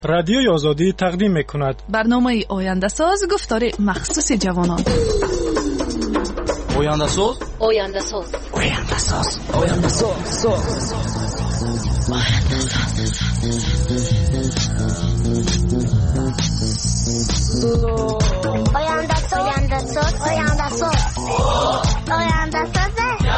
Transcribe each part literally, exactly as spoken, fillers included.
رادیوی آزادی تقدیم می‌کند برنامه آینده ساز گفتار مخصوص جوانان. آینده ساز آینده ساز آینده ساز آینده ساز آینده ساز آینده ساز آینده ساز آینده ساز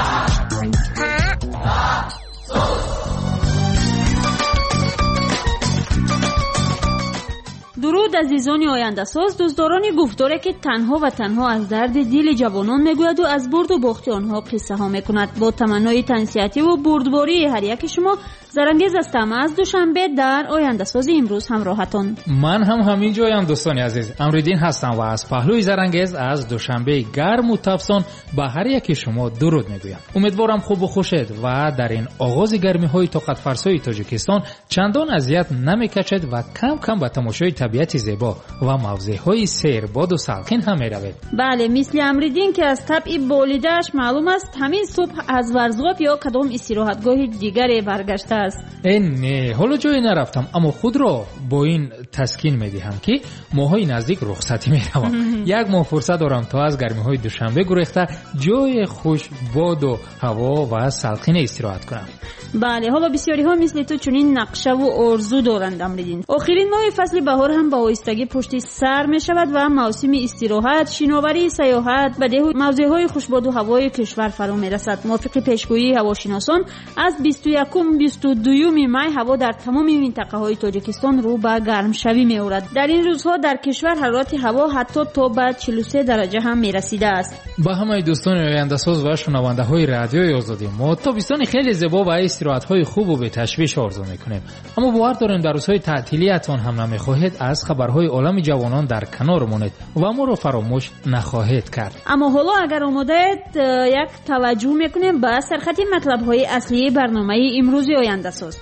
درود عزیزان آینده ساز، دوستداران گفتاره که تنها و تنها از درد دل جوانان میگوید و از برد و باخت آنها قصه ها میکند. با تمنای تنصیحاتی و بردباری هر یک شما، زرانگیز هستم از دوشنبه در آینده ساز امروز همراهتان. من هم همین جایم دوستان عزیز، امریدین هستم و از پهلوی زرانگیز از دوشنبه گرم و تابستان به هر یک شما درود میگویم. امیدوارم خوب و خوشید و در این آغاز گرمی های طاقت فرسای تاجیکستان چندان اذیت نمیکشید و کم کم به تماشای طبیعت زیبا و موضع های سیر باد و سالخین هم میروید. بله، مثل امریدین که از طبع بولیده‌اش معلوم است همین صبح از ورزگاه یا کدام استراحتگاه دیگری برگشته است. این نه، حالا جایی نرفتم، اما خود را با این تسکین میدهم که ماهای نزدیک رخصتی میروم. یک ماه فرصت دارم تا از گرمی های دوشنبه گریخته جای خوش باد و هوا و سالخین استراحت کنم. بله، حالا بسیاری ها مثل تو چنین نقشه و آرزو دارند امریدین. آخرین ماه فصل بهار هم با آهستگی پشت سر می شود و موسم استراحت، شناوری، سیاحت به موضع های خوشباد و هوای کشور فرا می رسد. موافق پیشگویی هواشناسان از بیست و یکم بیست و دوم می هوا در تمام منطقه های تاجیکستان رو به گرم شوی می آورد. در این روزها در کشور حرارت هوا حتی تا به چهل و سه درجه هم می رسیده است. با همه دوستان آینده ساز و شنونده های رادیوی آزادی، ما تابستان خیلی زیبا و استراحت های خوب و به تشویش آرزو میکنیم، اما باور داریم در روزهای تعطیلیتان هم نمیخواهید از خبرهای عالم جوانان در کنار مانید و ما رو فراموش نخواهید کرد. اما حالا اگر آماده‌اید یک توجه میکنیم به سرخط مطلب های اصلی برنامه امروز آینده ساز.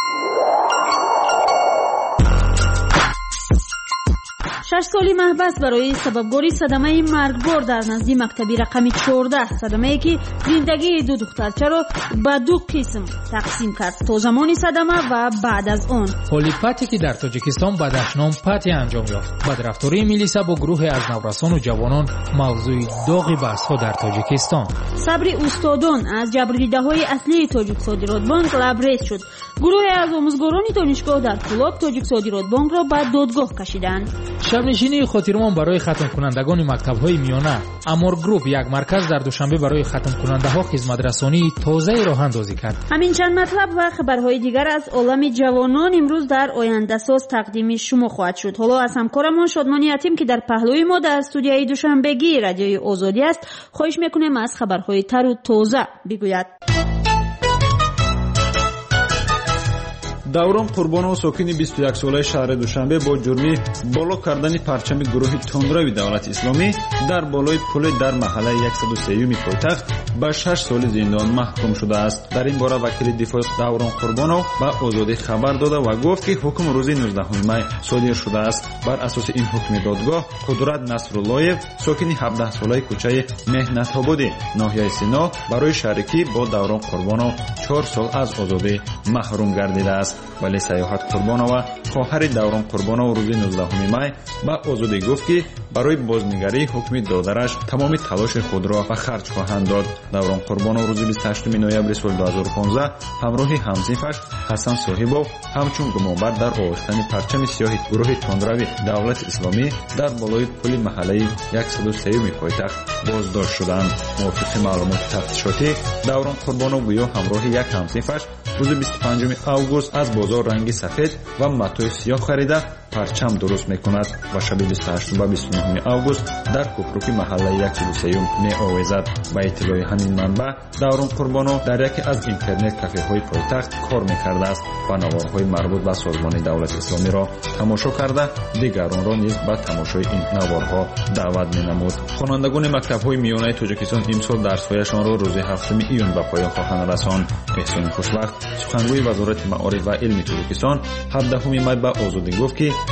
شش سالی محبس برای سببگاری صدمه مرگبار در نزدیک مکتبی رقم چهارده، صدمه‌ای که زندگی دو دخترچه را به دو قسم تقسیم کرد، تا زمان صدمه و بعد از آن. حالی پتی که در تاجیکستان به دشنام پتی انجام یافت. بدرفتاری میلیسا با گروه از نورسان و جوانان موضوع داغ بحث‌ها در تاجیکستان. صبر استادان از جبردیده‌های اصلی تاجیک صادرات بانک لبریز شد. گروه از آموزگاران دانشگاه در فولاد تاجیک صادرات بانک را به دادگاه کشیدند. شبنشینی خاطرمان برای ختم کنندگان مکتب‌های میانه، امور گروپ یک مرکز در دوشنبه برای ختم کننده‌ها خدمت رسانی تازه راه اندازی کرد. همین چند مطلب و خبرهای دیگر از عالم جوانان امروز در آینده ساز تقدیم شما خواهد شد. حالا از همکارمان شادمانی یتیم که در پهلوی ما در استودیوی دوشنبگی رادیوی آزادی است خواهش می‌کنیم از خبرهای تر و تازه بگوید. даврон қурбонов сокини бисту як солаи шаҳри душанбе бо ҷурми боло кардани парчами гурӯҳи тундрави давлати исломӣ дар болои пуле дар маҳаллаи яксаду сеюми пойтахт ба шаш соли зиндон маҳкум шудааст. дар ин бора вакили дифои даврон қурбонов ба озодӣ хабар дода ва гуфт ки ҳукм рӯзи нуздаҳуми май содир шудааст. бар асоси ин ҳукми додгоҳ қудрат насруллоев сокини ҳабдаҳсолаи кӯчаи меҳнатободи ноҳияи сино барои шарикӣ бо даврон қурбонов чор сол аз озодӣ маҳрум гардидааст. вале саёҳат қурбонова хоҳари даврон қурбонов рӯзи нуздаҳуми май ба озодӣ гуфт ки барои бознигарии ҳукми додараш тамоми талоши худро ба харҷ хоҳанд дод. даврон қурбонов рӯзи бисту ҳаштуми ноябри соли дуҳазору понздаҳ ҳамроҳи ҳамсинфаш ҳасан соҳибов ҳамчун гумонбар дар овехтани парчами сиёҳи гурӯҳи тундрави давлати исломӣ дар болои пули маҳаллаи яксаду сеюми пойтахт боздошт шуданд. мувофиқи маълумоти тафтишотӣ даврон қурбонов гӯё ҳамроҳи як ҳамсинфаш рӯзи бисту панҷуми август аз бозор ранги сафед ва матои сиёҳ харида парчам дуруст мекунад ва шаби бисту ҳаштум ба бисту нӯҳуми август дар кӯпруки маҳаллаи яксаду сеюм меовезад. ба иттилои ҳамин манбаъ даврон қурбонов дар яке аз интернет кафеҳои пойтахт кор мекардааст ва наворҳои марбут ба созмони давлати исломиро тамошо карда дигаронро низ ба тамошои ин наворҳо даъват менамуд. хонандагони мактабҳои миёнаи тоҷикистон имсол дарсҳояшонро рӯзи ҳафтуми июн ба поён хоҳанд расонд. эҳсони хушбахт сухангӯи вазорати маориф ва илми тоҷикистон ҳабдаҳуми май ба озодӣ гуфт ки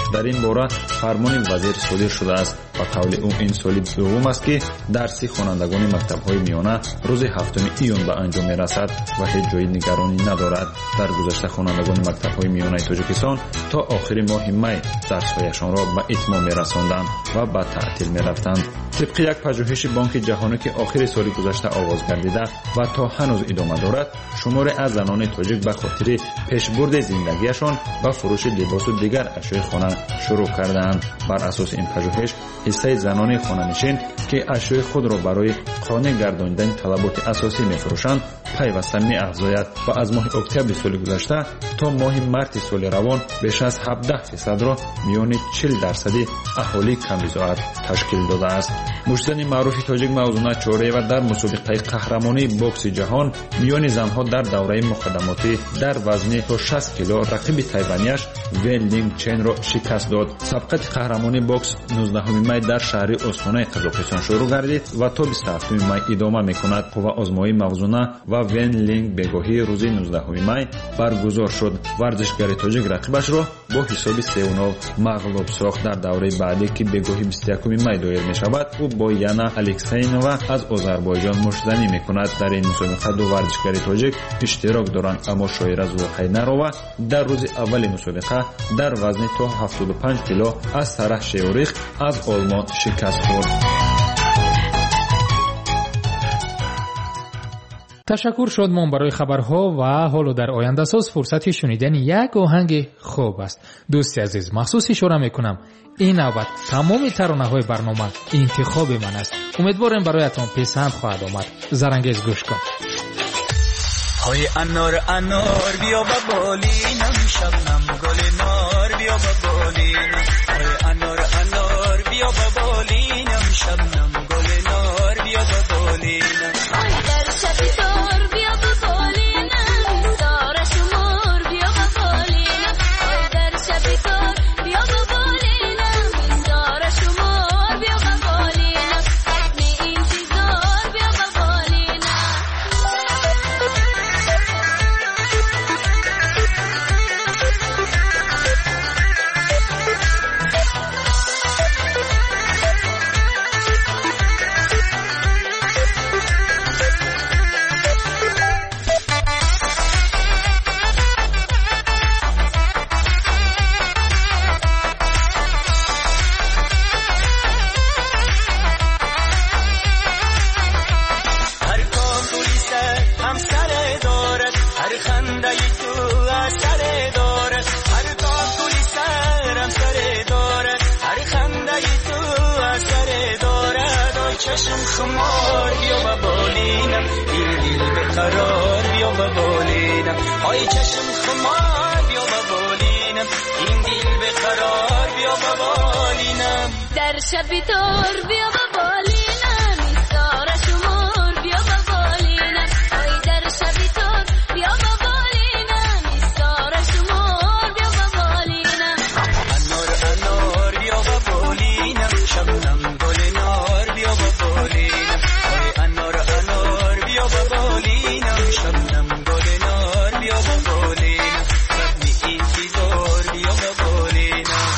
در این باره فرمان وزیر صادر شده است. به قول او این سال دوم است که درسی خوانندگان مکتب‌های میانه روز هفتم ایون به انجام می‌رسد و هیچ جای نگرانی ندارد. در گذشته خوانندگان مکتب‌های میانه تاجیکستان تا آخر ماه می درس‌هایشان را به اتمام می‌رساندند و به تعطیل می‌رفتند. طبق یک پژوهش بانک جهانی که آخر سال گذشته آغاز گردیده و تا هنوز ادامه دارد، شمار از زنان تاجیک به خاطر پیشبرد زندگیشان و فروش لباس و دیگر اشیاء خانه شروع کردند. بر اساس این پژوهش حصه زنان خانه‌نشین که اشیاء خود را برای خانه گرداندن طلبات اساسی می‌فروشند پیوسته می‌افزاید و از ماه اکتبر سال گذشته تا ماه مارس سال روان بیش از هفده درصد را میان چهل درصدی اهالی کم‌رضایت تشکیل داده است. مشتزن معروف تاجیک موضوع چهره و در مسابقه قهرمانی بوکس جهان میان زنها در دوره مقدماتی در وزن تا شصت کیلو رقیب تایوانیش ون لینگ چن را شکست داد. سبقت قهرمانی بوکس نوزدهم می در شهر استانه قزاقستان شروع گردید و تا بیست و هفتم می ادامه میکند. قوه آزمایی موضوع و ون لینگ بگاهی روز نوزدهم می برگزار شد. ورزشگر تاجیک رقیبش را با حساب سه و نه مغلوب ساخت. در دوره بعدی که بگاهی بیست و یکم می دایر می شود، او با یانا الکسینووا از آذربایجان مشتزنی می کند. در این مسابقه دو ورزشگر تاجیک اشتراک دارند، اما شاید از واقع نرود در روز اول مسابقه در وزن تا هفتاد و پنج کیلو از سرح شیوریخ از آلمان شکست خورد. تشکر شادمان برای خبرها و حالا در آینده ساز فرصت شنیدن یک آهنگ خوب است. دوستی عزیز، مخصوص اشاره میکنم این نوبت تمام ترانه‌های برنامه انتخاب من است. امیدوارم برایتان پسند خواهد آمد. زرنگیز گوش کن. های انار انار بیا با بالینم، شبنم گل نار بیا با بالینم. های انار انار بیا با بالینم، شبنم گل نار بیا با بالینم. های در شب دار بیا با بالینم، دار شمار بیا با بالینم. های در شب دار بیا با بالینم، دار شمار بیا با بالینم. حتمی انتظار بیا با بالینم. چشم خمار بیا با بالینم، این دل به قرار بیا با بالینم. های چشم خمار بیا با بالینم، این دل به قرار بیا با بالینم. در شب تار بیا با بالینم، ایستار شمار بیا با بالینم. های در شب تار بیا با بالینم، ایستار شمار بیا با بالینم. انار انار بیا با بالینم، شبنم گل نار بیا با بالینم. های انار انار بیا با بالینم، شبنم گل نار بیا با بالینم. رقمی انتظار بیا با بالینم.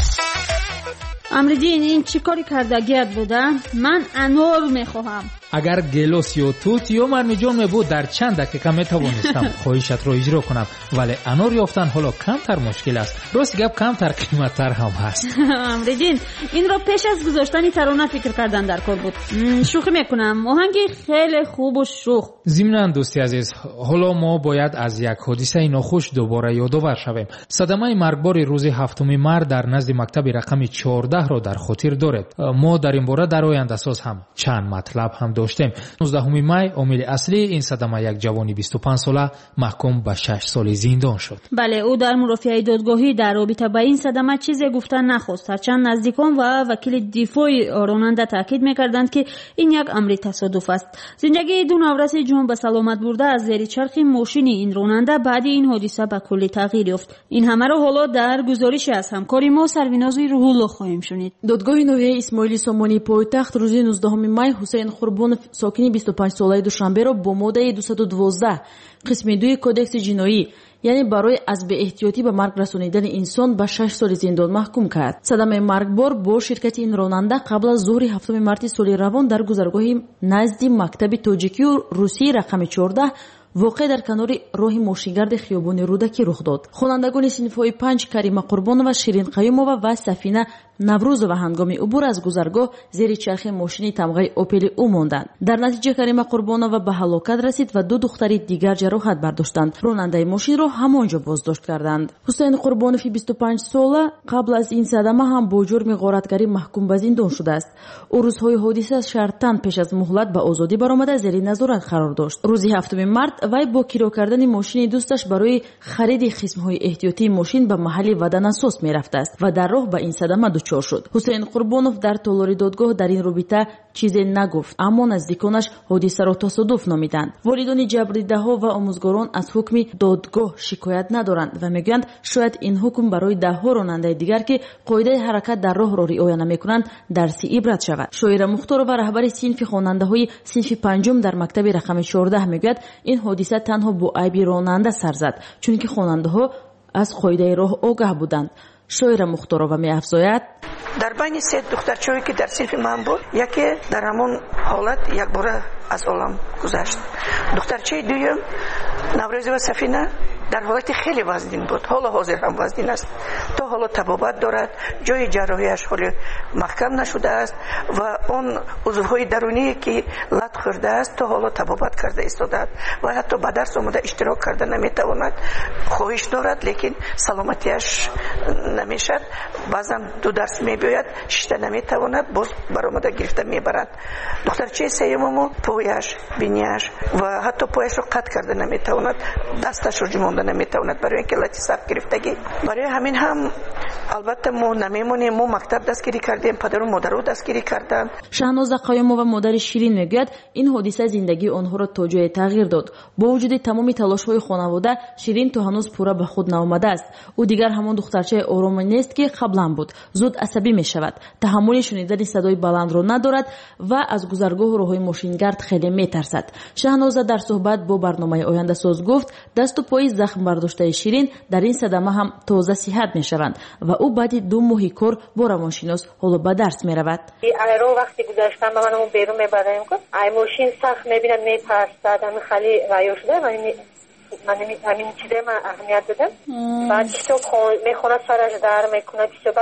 امریدین این چی کاری کردگیت بوده؟ من انار میخواهم. اگر گلوس یا توت یا مرمیجان می بود در چند دقیقه می توانستم خواهشت را اجرا کنم، ولی انار یافتن حالا کمتر مشکل است. راست گپ کمتر قیمتتر هم هست. امریدین این را پیش از گذاشتن ترانه فکر کردن در کار بود. شوخی میکنم، آهنگ خیلی خوب و شوخ. ضمناً دوستی عزیز، حالا ما باید از یک حادثه ناخوش دوباره یادآور شویم. صدمه مرگبار روز هفتم مارس در نزد مکتب رقم چهارده را در خاطر دارد. ما در این باره در آینده ساز هم چند مطلب هم داشتیم. نوزدهم می عامل اصلی این صدمه یک جوانی بیست و پنج ساله محکوم به شش سال زندان شد. بله، او در مرافعه دادگاهی در رابطه با این صدمه چیزی گفتن نخواست، هرچند نزدیکان و وکیل دفاع راننده تاکید میکردند که این یک امر تصادف است. زندگی دو نورس جان به سلامت برده از زیر چرخ ماشین این راننده بعد این حادثه به کلی تغییر یافت. این همه را حالا در گزارش از همکاری ما سرویناز روح الله خواهیم شنید. دادگاه ناحیه اسماعیل سامانی پایتخت روز نوزدهم می حسین قربان Qurбонов сокини بیست و پنج солаи Душанберо бо моддаи двести و دوازده қисми ду кодекси ҷиноӣ, яъне барои аз беэҳтиётӣ ба марг расонидани инсон ба шаш соли зиндон маҳкум кард. Садамаи маргбор бо ширкати ин ронанда қабл аз зуҳри ҳафтуми марти соли равон дар гузаргоҳи назди мактаби тоҷикию русии рақами чордаҳ воқеъ дар канори роҳи мошингарди хиёбони Рӯдакӣ рух дод. Хонандагони синфҳои панҷ Карима Қурбонова, Ширин Қаюмова ва Сафина Наврӯзова ҳангоми убур аз гузаргоҳ зери чархи мошини тамғаи Опели ӯ монданд. Дар натиҷа Карима Қурбонова ба ҳалокат расид ва ду духтари дигар ҷароҳат бардоштанд. Ронандаи мошинро ҳамонҷо боздошт карданд. Ҳусейн Қурбонови بیست و پنج сола қабл аз ин садама ҳам бо ҷурми ғоратгарӣ маҳкум ба зиндон шудааст. ӯ рӯзҳои ҳодиса шартан пеш аз муҳлат ба озодӣ баромада зери назорат қарор дошт. Рӯзи ҳафтуми март вай бо киро кардани мошини дӯсташ барои хариди қисмҳои эҳтиётии мошин ба маҳалли ваданасос мерафтааст ва дар роҳ ба ин садама дучор шуд. Ҳусейн Қурбонов дар толори додгоҳ дар ин робита чизе нагуфт, аммо наздиконаш ҳодисаро тасодуф номиданд. Волидони ҷабрдидаҳо ва омӯзгорон аз ҳукми додгоҳ шикоят надоранд ва мегӯянд шояд ин ҳукм барои даҳҳо ронандаи дигар ки қоидаи ҳаракат дар роҳро риоя намекунанд дарси ибрат шавад. Шоира Мухторова, раҳбари синфи хонандаҳои синфи панҷум дар мактаби рақами чордаҳ, мегӯяд ин ҳодиса танҳо бо айби ронанда сар зад, чунки хонандаҳо аз қоидаи роҳ огаҳ буданд. Шоира Мухторова меафзояд: дар байни се духтарчое ки дар синфи ман буд, яке дар ҳамон ҳолат якбора аз олам гузашт. Духтарчаи дуюм Наврӯзова Сафина дар ҳолати хеле вазнин буд, ҳоло ҳозир ҳам вазнин аст. То ҳоло табобат дорад, ҷои ҷарроҳияш ҳоли маҳкам нашудааст ва он узвҳои даруние ки лат хӯрдааст, то ҳоло табобат карда истодааст ва ҳатто ба дарс омада иштирок карда наметавонад. хоҳиш дорад, лекин саломатияш намешад. баъзан ду дарс мебиёяд, шишта наметавонад, боз баромада гирифта мебарад. духтарчаи сеюмамо пояш, бинияш ва ҳатто пояшро қатъ карда наметавонад, дасташро ҷумонда наметавонад, барои ин ки лати сабт гирифтагӣ. барои ҳамин ҳам албатта мо намемонем, мо мактаб дастгирӣ кардем, падару модару дастгирӣ карданд. Шаҳноза Қаюмова, модари Ширин, мегӯяд ин ҳодиса зиндагии онҳоро то ҷое тағйир дод. бо вуҷуди тамоми талошҳои хонавода, Ширин то ҳанӯз пурра ба худ наомадааст. ӯ дигар ҳамон духтарчаи ороме нест ки қаблан буд. зуд асабӣ мешавад, таҳаммули шунидани садои баландро надорад ва аз гузаргоҳу роҳҳои мошингард хеле метарсад. Шаҳноза дар суҳбат бо барномаи Ояндасоз гуфт, дасту пои захм бардоштаи Ширин дар ин садама ҳам тоза сиҳат мешаванд ва ӯ баъди ду моҳи кор бо равоншинос ҳоло ба дарс меравад. айро вақти гузаштан ба манам берун мебараем ку ай мошин сахт мебинад, мепарстад, ҳамин хали райё шуда. من همین چیزه من اهمیت دادم. بعد کتاب میخوند سرش در میکنه، کتاب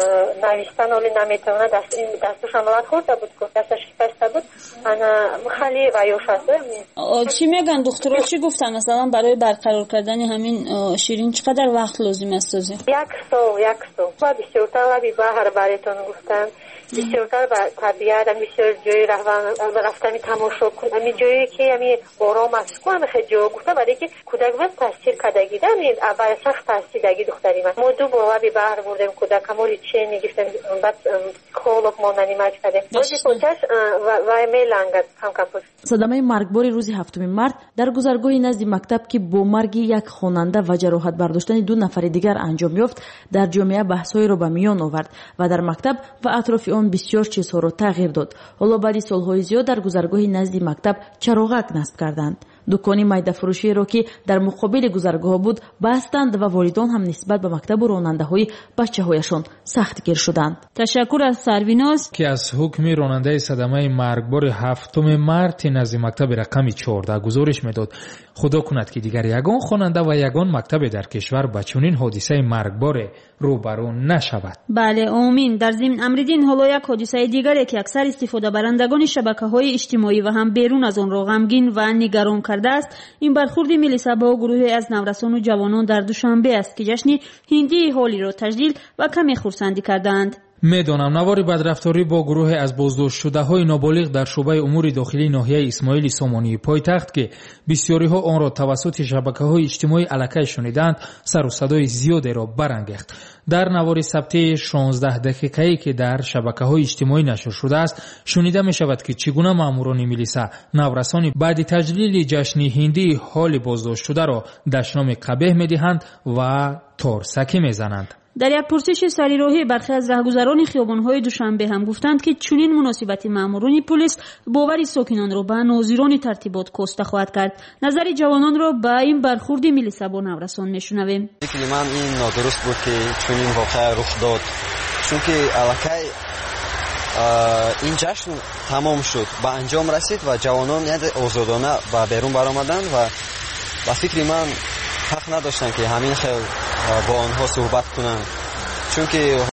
نوشتن ولی نمیتونه، دست این دستش عملات خورده بود که دستش شکسته بود. انا خیلی رایوش هست. چی میگن دکترها چی گفتن مثلا برای برقرار کردن همین شیرین چقدر وقت لازم است؟ یک سال یک سال. بعد بسیارتر لبی بحر برایتون گفتن. بسیارتر با طبیعت هم بسیار جایی رفتن تماشا کن. همین جایی که همین آرام است که همه خیلی جا گفتن برای که کودک من تاثیر کردگی دارم. اول سخت تاثیر دگی دختری من. ما دو با لبی بحر بردیم کودک هموری چه نگفتن بعد کولوک ما نمیماج کردیم. روزی پوچش و میلانگد هم کپوش. صدمه مرگباری روزی هفتم مارت در گذرگاهی نزد مکتب که با مرگ یک خواننده و جراحت برداشتن دو نفر دیگر انجام یافت در جامعه بحث‌های را به میان آورد و در مکتب و اطراف آن بسیار چیزها را تغییر داد. حالا بعد سال‌های زیاد در گذرگاهی نزد مکتب چراغک نصب کردند. دکانی میده فروشی را که در مقابل گذرگاه بود بستند و والدان هم نسبت به مکتب و راننده‌های بچه‌هایشان سختگیر شدند. تشکر از سرویناز که از حکم راننده صدمه مرگبار هفتم مارت نزد مکتب رقم چهارده گزارش میداد. خدا کند که دیگر یگان خواننده و یگان مکتب در کشور با چنین حادثه مرگبار روبرو نشود. بله آمین. در ضمن امریدین حالا یک حادثه دیگری که اکثر استفاده برندگان شبکه‌های اجتماعی و هم بیرون از آن را غمگین و نگران کرده است، این برخورد ملی صبا و گروهی از نورسان و جوانان در دوشنبه است که جشن هندی هولی را تجلیل و کمی خرسندی کردند. میدانم نوار بدرفتاری با گروه از بازداشت شده های نابالغ در شعبه امور داخلی ناحیه اسماعیل سامانی پایتخت که بسیاری ها آن را توسط شبکه های اجتماعی الکی شنیدند سر و صدای زیادی را برانگیخت. در نوار ثبت شانزده دقیقه‌ای که در شبکه‌های اجتماعی نشر شده است شنیده می شود که چگونه ماموران ملیسا نورسان بعد تجلیل جشن هندی حال بازداشت شده را دشنام قبیح می دهند و تارسکی می زنند. در یک پرسش سریراهی برخی از رهگذران خیابان‌های دوشنبه هم گفتند که چنین مناسبت ماموران پلیس باور ساکنان را به ناظران ترتیبات کاسته خواهد کرد. نظر جوانان را به این برخورد ملیسا با نورسان میشنویم. من این نادرست بود که چنین واقعه رخ داد، چون که الکی این جشن تمام شد، به انجام رسید و جوانان آزادانه به بیرون برآمدند و با فکر من حق نداشتن که همین خیلی با آنها صحبت کنند، چون که